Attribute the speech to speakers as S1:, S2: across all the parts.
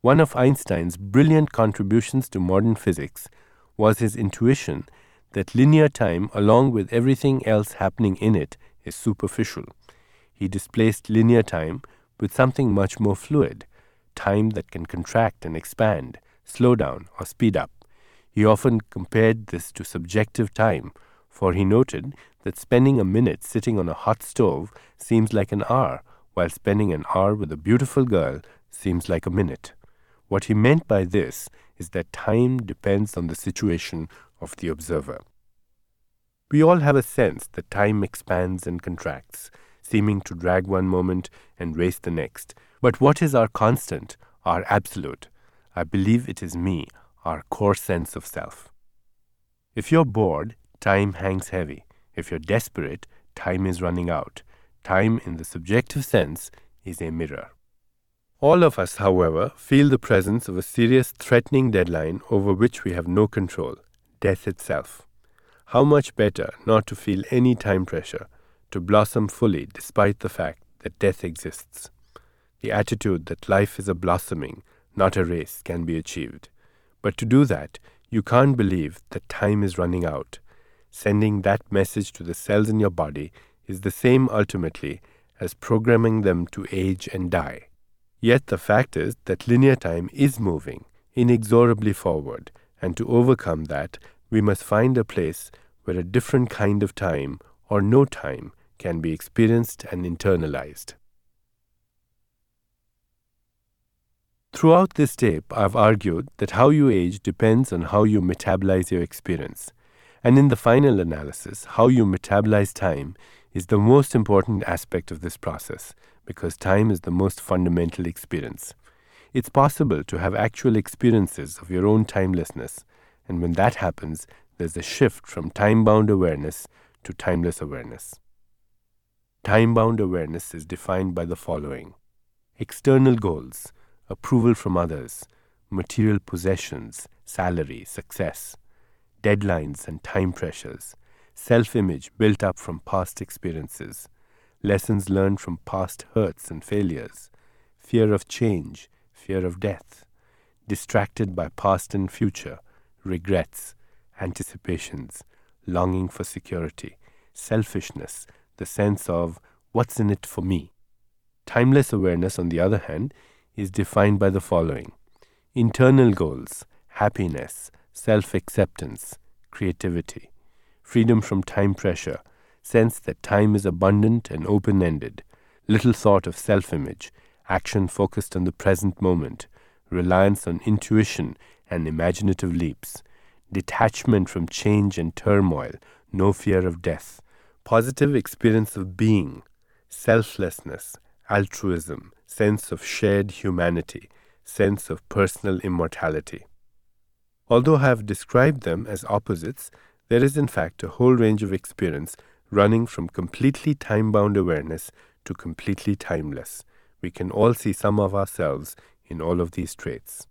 S1: One of Einstein's brilliant contributions to modern physics was his intuition that linear time, along with everything else happening in it, is superficial. He displaced linear time with something much more fluid, time that can contract and expand, slow down, or speed up. He often compared this to subjective time, for he noted that spending a minute sitting on a hot stove seems like an hour, while spending an hour with a beautiful girl seems like a minute. What he meant by this is that time depends on the situation of the observer. We all have a sense that time expands and contracts, seeming to drag one moment and race the next. But what is our constant, our absolute? I believe it is me, our core sense of self. If you're bored, time hangs heavy. If you're desperate, time is running out. Time, in the subjective sense, is a mirror. All of us, however, feel the presence of a serious, threatening deadline over which we have no control, death itself. How much better not to feel any time pressure, to blossom fully despite the fact that death exists. The attitude that life is a blossoming, not a race, can be achieved. But to do that, you can't believe that time is running out. Sending that message to the cells in your body is the same ultimately as programming them to age and die. Yet the fact is that linear time is moving inexorably forward, and to overcome that, we must find a place where a different kind of time, or no time, can be experienced and internalized. Throughout this tape, I've argued that how you age depends on how you metabolize your experience. And in the final analysis, how you metabolize time is the most important aspect of this process, because time is the most fundamental experience. It's possible to have actual experiences of your own timelessness, and when that happens, there's a shift from time-bound awareness to timeless awareness. Time-bound awareness is defined by the following: external goals, approval from others, material possessions, salary, success, deadlines and time pressures, self-image built up from past experiences, lessons learned from past hurts and failures, fear of change, fear of death, distracted by past and future, regrets, anticipations, longing for security, selfishness, the sense of what's in it for me. Timeless awareness, on the other hand, is defined by the following: internal goals, happiness, self-acceptance, creativity, freedom from time pressure, sense that time is abundant and open-ended, little thought of self-image, action focused on the present moment, reliance on intuition and imaginative leaps, detachment from change and turmoil, no fear of death, positive experience of being, selflessness, altruism, sense of shared humanity, sense of personal immortality. Although I have described them as opposites, there is in fact a whole range of experience running from completely time-bound awareness to completely timeless. We can all see some of ourselves in all of these traits.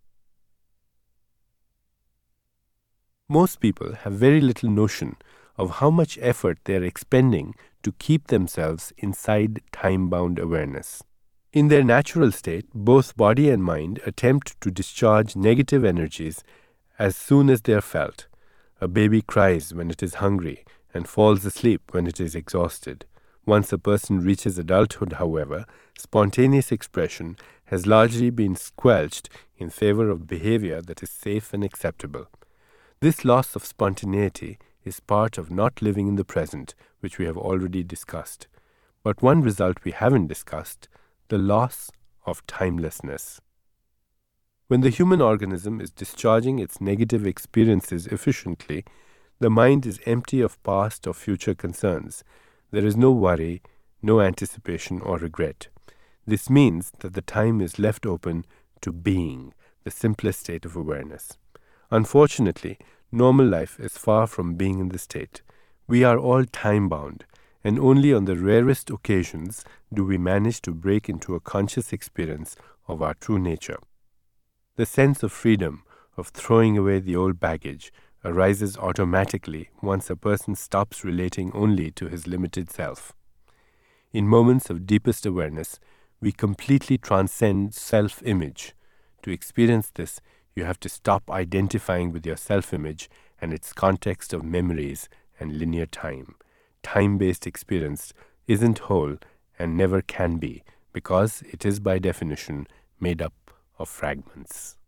S1: Most people have very little notion of how much effort they are expending to keep themselves inside time-bound awareness. In their natural state, both body and mind attempt to discharge negative energies as soon as they are felt. A baby cries when it is hungry and falls asleep when it is exhausted. Once a person reaches adulthood, however, spontaneous expression has largely been squelched in favor of behavior that is safe and acceptable. This loss of spontaneity is part of not living in the present, which we have already discussed. But one result we haven't discussed: the loss of timelessness. When the human organism is discharging its negative experiences efficiently, the mind is empty of past or future concerns. There is no worry, no anticipation or regret. This means that the time is left open to being, the simplest state of awareness. Unfortunately, normal life is far from being in this state. We are all time-bound, and only on the rarest occasions do we manage to break into a conscious experience of our true nature. The sense of freedom, of throwing away the old baggage, arises automatically once a person stops relating only to his limited self. In moments of deepest awareness, we completely transcend self-image. To experience this, you have to stop identifying with your self-image and its context of memories and linear time. Time-based experience isn't whole and never can be, because it is by definition made up of fragments.